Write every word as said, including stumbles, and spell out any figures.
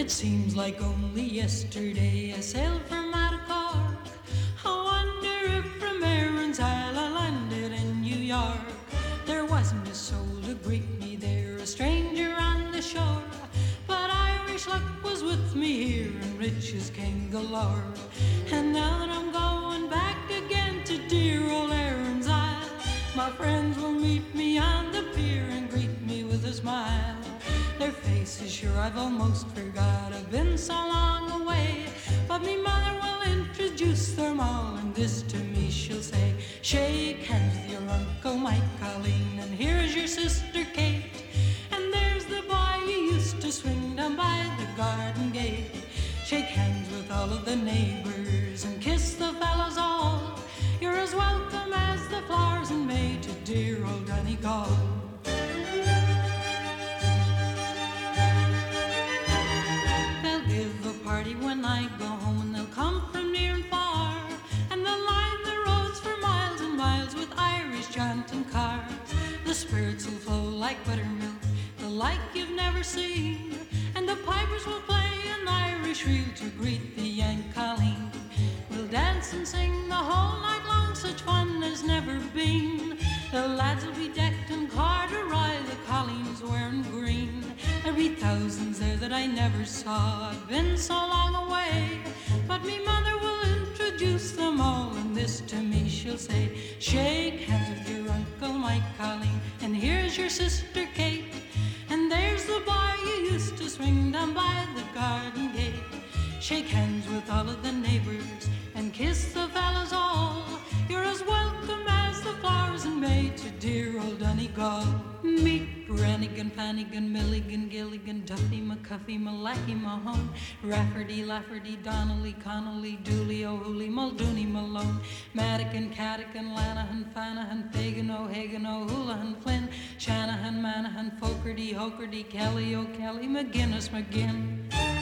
It seems like only yesterday I sailed from out of Cork. I wonder if from Erin's Isle I landed in New York. There wasn't a soul to greet me there, a stranger on the shore. But Irish luck was with me here, and riches came galore. And now that I'm going back again to dear old Erin's Isle, my friends will meet me on the pier and greet me with a smile. Their faces sure I've almost forgot, I've been so long away. But me mother will introduce them all, and this to me she'll say: shake hands with your Uncle Mike, Colleen, and here's your sister Kate. And there's the boy you used to swing down by the garden gate. Shake hands with all of the neighbors and kiss the fellows all. You're as welcome as the flowers in May to dear old Donegal. They'll give a party when I go home, and they'll come from near and far, and they'll line the roads for miles and miles with Irish jaunting cars. The spirits will flow like buttermilk, the like you've never seen, and the pipers will play an Irish reel to greet the Yank Colleen. We'll dance and sing the whole night long, such fun as never been. The lads will be decked in corduroy, the Colleen's wearing green. There'll be thousands there that I never saw, I've been so long away. But me mother will introduce them all, and this to me she'll say: shake hands with your Uncle Mike, Colleen, and here's your sister Kate. And there's the boy you used to swing down by the garden gate. Shake hands with all of the neighbors and kiss the fellows all. You're as welcome as the flowers in May to dear old Donegal. Meet Brannigan, Fannigan, Milligan, Gilligan, Duffy, McCuffy, Malacky, Mahone, Rafferty, Lafferty, Donnelly, Connolly, Dooley, O'Hooley, Muldooney, Malone, Madigan, Cadigan, Lanahan, Fanahan, Fagan, O'Hagan, O'Houlihan, Flynn, Shanahan, Manahan, Fogarty, Hogarty, Kelly, O'Kelly, McGinnis, McGinn.